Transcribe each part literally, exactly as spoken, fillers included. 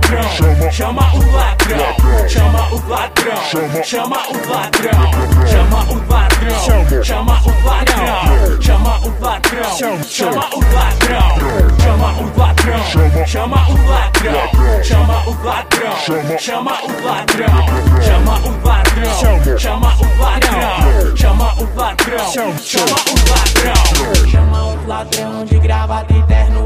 ladrão, chama o ladrão, chama o ladrão, chama o ladrão, chama o ladrão, chama o ladrão, chama o ladrão, chama o ladrão, chama o ladrão, chama o ladrão, chama o ladrão, chama o ladrão, chama o ladrão, chama o ladrão, chama o ladrão, chama o ladrão, chama os ladrão de gravata e terno,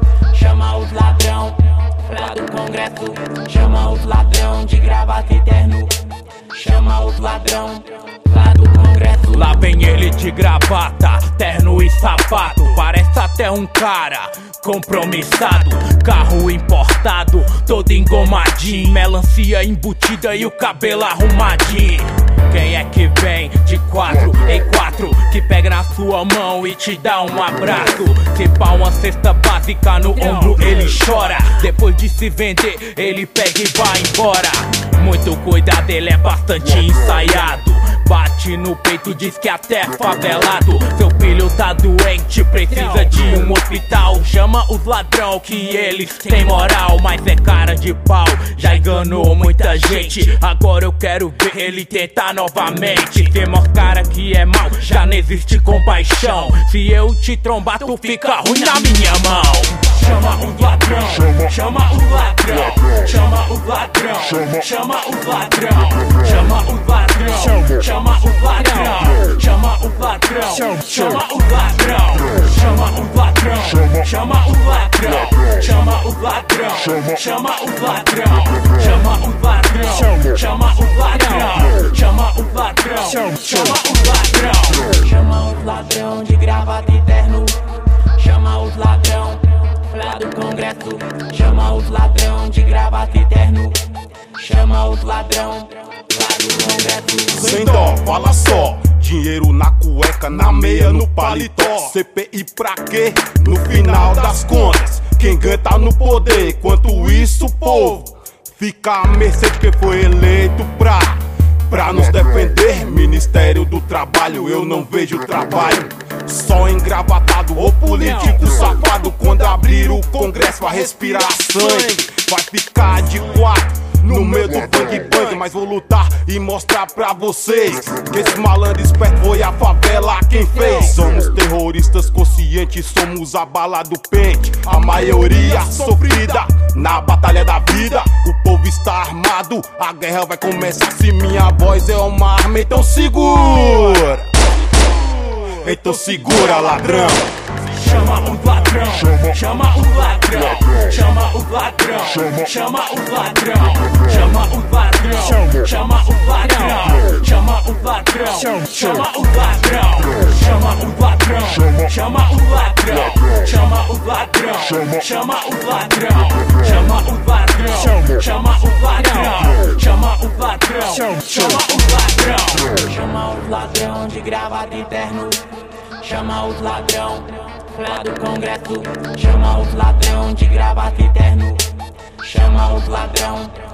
chama os ladrão lá do Congresso, chama os ladrão de gravata e terno, chama os ladrão lá do Congresso. Lá vem ele de gravata, terno e sapato, parece até um cara compromissado. Carro importado, todo engomadinho, melancia embutida e o cabelo arrumadinho. Quem é que vem de quatro em quatro, que pega na sua mão e te dá um abraço? Se pá uma cesta básica no ombro ele chora, depois de se vender ele pega e vai embora. Muito cuidado, ele é bastante ensaiado, bate no peito, diz que até favelado. Seu filho tá doente, precisa de um hospital, chama os ladrão que eles têm moral. Mas é cara de pau, já enganou muita gente, agora eu quero ver ele tentar novamente. Tem mó cara que é mal, já não existe compaixão, se eu te trombar tu fica ruim na minha mão. Chama o ladrão, chama o ladrão, chama o ladrão, chama o ladrão, chama o ladrão, chama o ladrão, chama o ladrão, chama o ladrão, chama o ladrão, chama o ladrão, chama o ladrão, chama o ladrão, chama o ladrão, chama o ladrão, chama o ladrão, chama o ladrão, chama os ladrão de gravata e terno, chama os ladrão lá do Congresso, chama os ladrão de gravata e terno, chama os ladrão lá do Congresso. Sem dó, fala só, dinheiro na cueca, na meia, no paletó. C P I pra quê? No final das contas, quem ganha tá no poder, enquanto isso o povo fica à mercê de quem foi eleito pra Pra nos defender. Ministério do Trabalho, eu não vejo trabalho, só engravatado ou político safado. Quando abrir o Congresso vai respirar sangue, vai ficar de quatro no meio do bang bang. Mas vou lutar e mostrar pra vocês que esse malandro esperto foi a favela quem fez. Somos terroristas conscientes, somos a bala do pente, a maioria sofrida na batalha da vida. O povo está armado, a guerra vai começar. Se minha voz é uma arma, então segura, então segura, ladrão. Chama o ladrão, chama o ladrão, chama o ladrão, chama o ladrão, chama o ladrão, chama o ladrão, chama o ladrão, chama o ladrão, chama o ladrão, chama o ladrão, chama o ladrão, chama o ladrão, chama o ladrão, chama o ladrão, chama o ladrão, chama o ladrão, chama os ladrão de gravata e terno, chama os ladrão lá do Congresso, chama os ladrão de gravata e terno, chama os ladrão